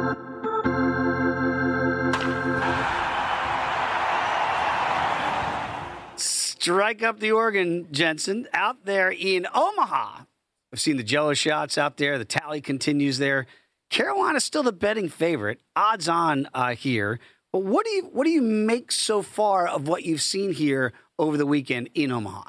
Strike up the organ, Jensen. Out there in Omaha, I've seen the Jello shots out there. The tally continues there. Carolina's still the betting favorite, odds on here. But what do you make so far of what you've seen here over the weekend in Omaha?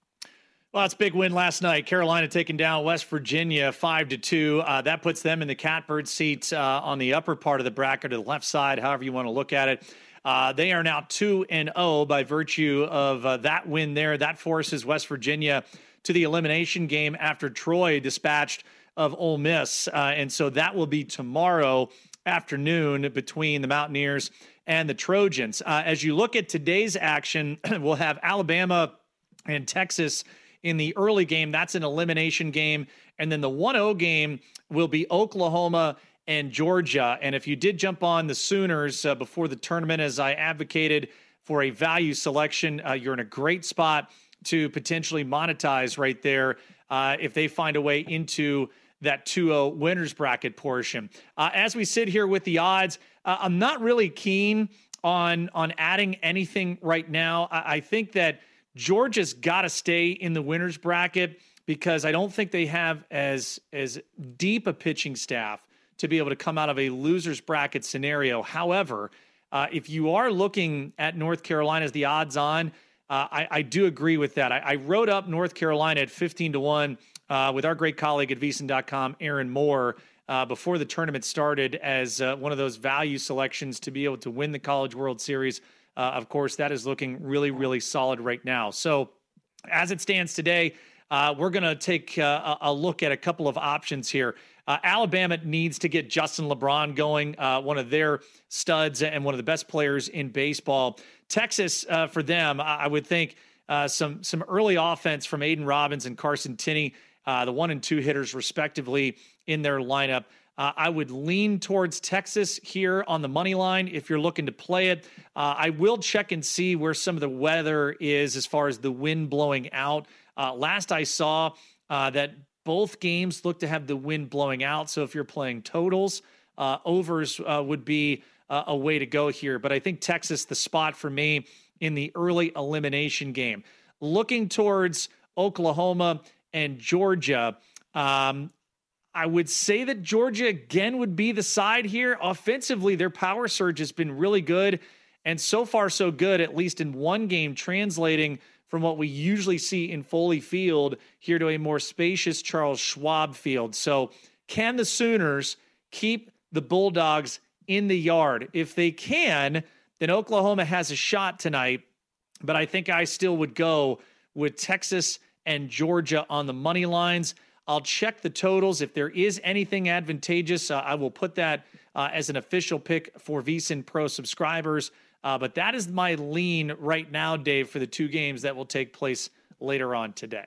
Well, it's a big win last night. Carolina taking down West Virginia 5-2. That puts them in the catbird seat on the upper part of the bracket, or the left side, however you want to look at it. They are now 2-0 by virtue of that win there. That forces West Virginia to the elimination game after Troy dispatched of Ole Miss. And so that will be tomorrow afternoon between the Mountaineers and the Trojans. As you look at today's action, we'll have Alabama and Texas in the early game. That's an elimination game. And then the 1-0 game will be Oklahoma and Georgia. And if you did jump on the Sooners before the tournament, as I advocated for a value selection, you're in a great spot to potentially monetize right there if they find a way into that 2-0 winners bracket portion. As we sit here with the odds, I'm not really keen on adding anything right now. I think that Georgia's got to stay in the winners bracket because I don't think they have as deep a pitching staff to be able to come out of a loser's bracket scenario. However, if you are looking at North Carolina as the odds on, I do agree with that. I wrote up North Carolina at 15-1 with our great colleague at VSiN.com, Aaron Moore, before the tournament started as one of those value selections to be able to win the College World Series. Of course, that is looking really, really solid right now. So as it stands today, we're going to take a look at a couple of options here. Alabama needs to get Justin LeBron going, one of their studs and one of the best players in baseball. Texas, for them, I would think some early offense from Aiden Robbins and Carson Tinney, the 1 and 2 hitters respectively in their lineup. I would lean towards Texas here on the money line if you're looking to play it. I will check and see where some of the weather is as far as the wind blowing out. Last I saw that both games look to have the wind blowing out. So if you're playing totals, overs would be a way to go here. But I think Texas, the spot for me in the early elimination game. Looking towards Oklahoma and Georgia, I would say that Georgia, again, would be the side here. Offensively, their power surge has been really good. And so far, so good, at least in one game, translating from what we usually see in Foley Field here to a more spacious Charles Schwab Field. So can the Sooners keep the Bulldogs in the yard? If they can, then Oklahoma has a shot tonight. But I think I still would go with Texas and Georgia on the money lines. I'll check the totals. If there is anything advantageous, I will put that as an official pick for VSiN Pro subscribers. But that is my lean right now, Dave, for the two games that will take place later on today.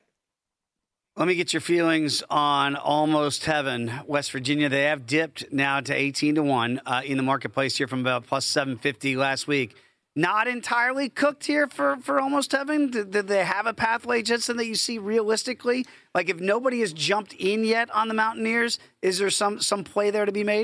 Let me get your feelings on Almost Heaven, West Virginia. They have dipped now to 18-1 in the marketplace here from about plus 750 last week. Not entirely cooked here for Almost Heaven. Did they have a pathway, Jensen, that you see realistically? Like if nobody has jumped in yet on the Mountaineers, is there some play there to be made?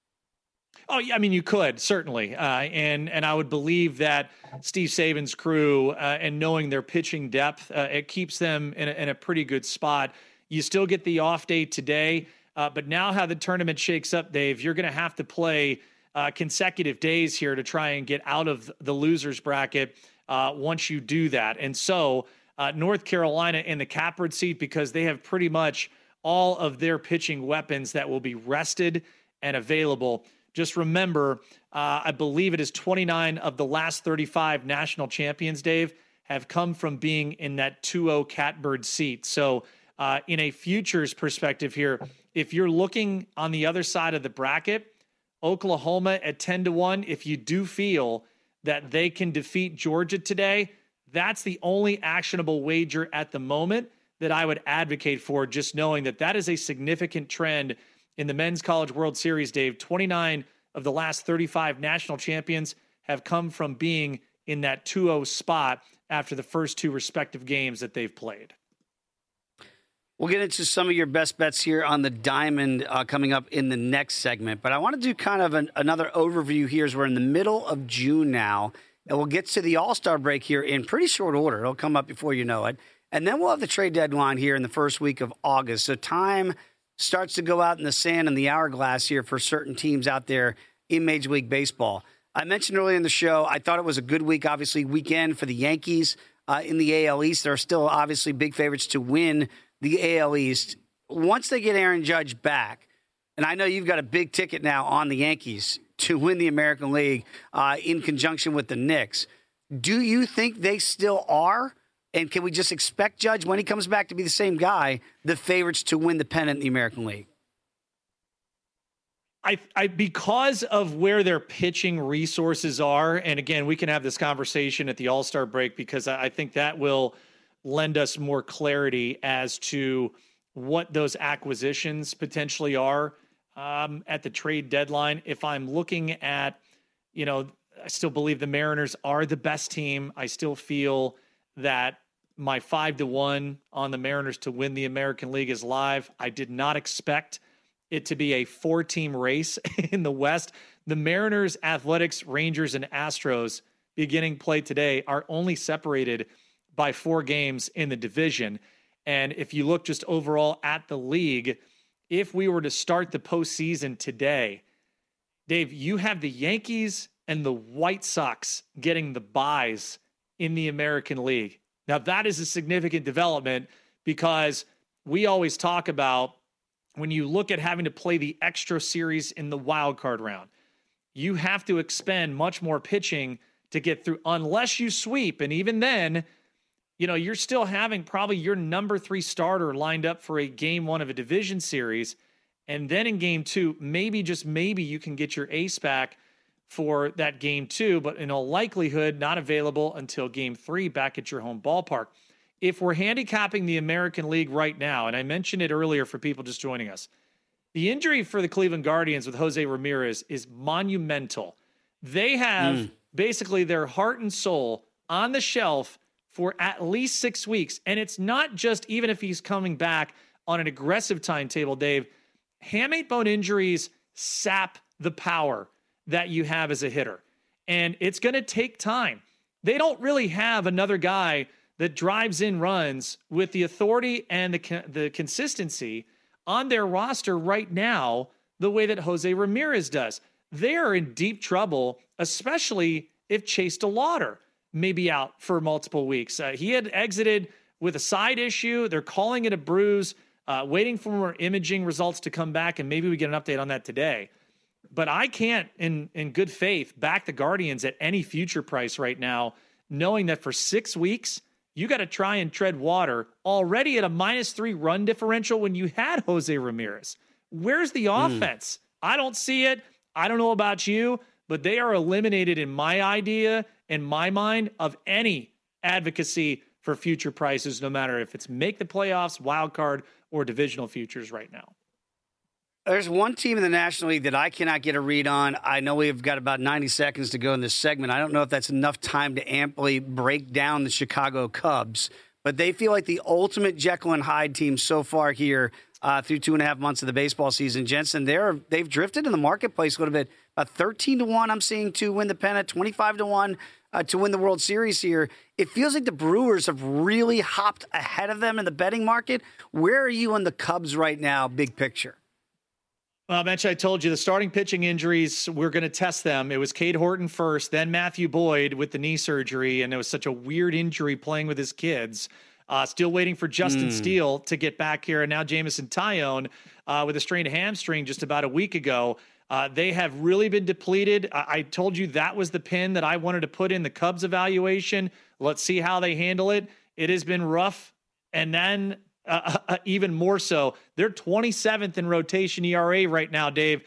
Oh, yeah, I mean, you could, certainly. And I would believe that Steve Saban's crew and knowing their pitching depth, it keeps them in a pretty good spot. You still get the off day today, but now how the tournament shakes up, Dave, you're going to have to play consecutive days here to try and get out of the losers bracket once you do that. And so North Carolina in the catbird seat because they have pretty much all of their pitching weapons that will be rested and available. Just remember, I believe it is 29 of the last 35 national champions, Dave, have come from being in that 2-0 catbird seat. So in a futures perspective here, if you're looking on the other side of the bracket, Oklahoma at 10-1, if you do feel that they can defeat Georgia today, that's the only actionable wager at the moment that I would advocate for, just knowing that that is a significant trend in the Men's College World Series, Dave. 29 of the last 35 national champions have come from being in that 2-0 spot after the first two respective games that they've played. We'll get into some of your best bets here on the Diamond coming up in the next segment. But I want to do kind of another overview here as we're in the middle of June now. And we'll get to the All-Star break here in pretty short order. It'll come up before you know it. And then we'll have the trade deadline here in the first week of August. So time starts to go out in the sand and the hourglass here for certain teams out there in Major League Baseball. I mentioned earlier in the show, I thought it was a good week, obviously, weekend for the Yankees in the AL East. They're still obviously big favorites to win the AL East. Once they get Aaron Judge back, and I know you've got a big ticket now on the Yankees to win the American League in conjunction with the Knicks, do you think they still are? And can we just expect Judge, when he comes back, to be the same guy, the favorites to win the pennant in the American League? I because of where their pitching resources are, and again, we can have this conversation at the All-Star break because I think that will lend us more clarity as to what those acquisitions potentially are at the trade deadline. If I'm looking at, I still believe the Mariners are the best team. I still feel that my 5-1 on the Mariners to win the American League is live. I did not expect it to be a 4-team race in the West. The Mariners, Athletics, Rangers, and Astros beginning play today are only separated by 4 games in the division. And if you look just overall at the league, if we were to start the postseason today, Dave, you have the Yankees and the White Sox getting the byes in the American League. Now, that is a significant development because we always talk about when you look at having to play the extra series in the wild card round, you have to expend much more pitching to get through unless you sweep. And even then, you're still having probably your number 3 starter lined up for a game 1 of a division series. And then in game 2, maybe, just maybe, you can get your ace back for that game 2, but in all likelihood, not available until game 3 back at your home ballpark. If we're handicapping the American League right now, and I mentioned it earlier for people just joining us, the injury for the Cleveland Guardians with Jose Ramirez is monumental. They have basically their heart and soul on the shelf for at least 6 weeks. And it's not just even if he's coming back on an aggressive timetable, Dave. Hamate bone injuries sap the power that you have as a hitter. And it's going to take time. They don't really have another guy that drives in runs with the authority and the consistency on their roster right now the way that Jose Ramirez does. They are in deep trouble, especially if Chase DeLauter may be out for multiple weeks. He had exited with a side issue. They're calling it a bruise, waiting for more imaging results to come back, and maybe we get an update on that today. But I can't, in good faith, back the Guardians at any future price right now, knowing that for 6 weeks, you got to try and tread water already at a -3 run differential when you had Jose Ramirez. Where's the offense? I don't see it. I don't know about you, but they are eliminated in my idea, in my mind, of any advocacy for future prices, no matter if it's make the playoffs, wild card, or divisional futures right now. There's one team in the National League that I cannot get a read on. I know we've got about 90 seconds to go in this segment. I don't know if that's enough time to amply break down the Chicago Cubs, but they feel like the ultimate Jekyll and Hyde team so far here through 2.5 months of the baseball season. Jensen, they've drifted in the marketplace a little bit. About 13-1 I'm seeing to win the pennant, 25-1 to win the World Series here. It feels like the Brewers have really hopped ahead of them in the betting market. Where are you on the Cubs right now, big picture? Well, Mitch, I told you the starting pitching injuries, we're going to test them. It was Cade Horton first, then Matthew Boyd with the knee surgery, and it was such a weird injury playing with his kids. Still waiting for Justin Steele to get back here, and now Jameson Taillon with a strained hamstring just about a week ago. They have really been depleted. I told you that was the pin that I wanted to put in the Cubs evaluation. Let's see how they handle it. It has been rough, and then even more so. They're 27th in rotation ERA right now, Dave.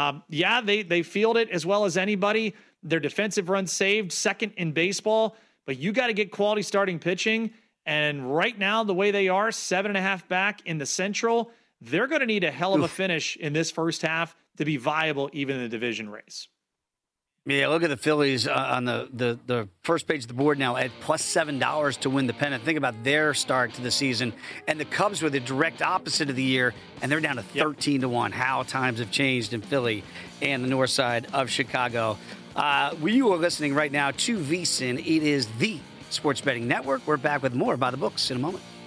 They field it as well as anybody. Their defensive runs saved, second in baseball, but you got to get quality starting pitching. And right now, the way they are, 7.5 back in the Central, they're going to need a hell of a finish in this first half to be viable even in the division race. Yeah, look at the Phillies on the first page of the board now at plus $7 to win the pennant. Think about their start to the season. And the Cubs were the direct opposite of the year, and they're down to 13 to 1. How times have changed in Philly and the north side of Chicago. You are listening right now to VSiN. It is the Sports Betting Network. We're back with more by the books in a moment.